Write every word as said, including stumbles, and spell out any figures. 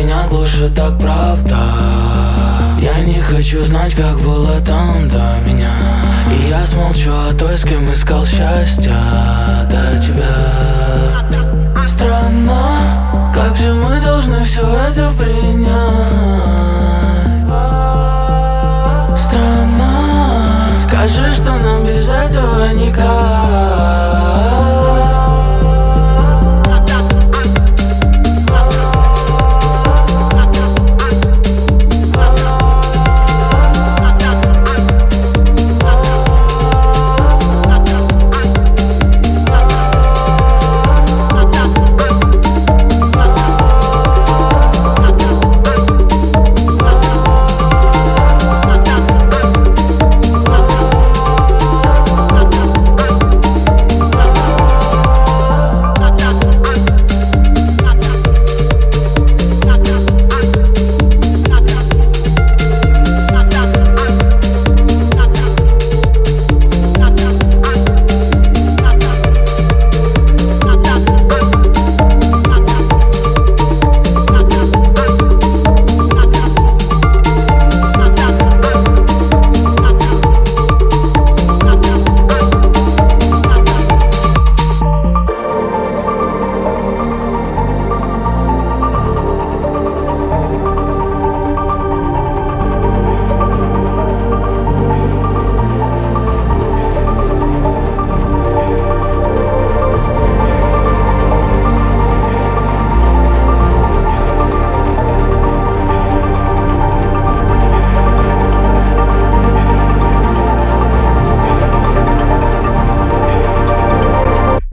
меня глушит так правда. Я не хочу знать, как было там до меня. И я смолчу о той, с кем искал счастья до тебя. Странно, как же мы должны все это принять. Странно, скажи, что нам без этого никак.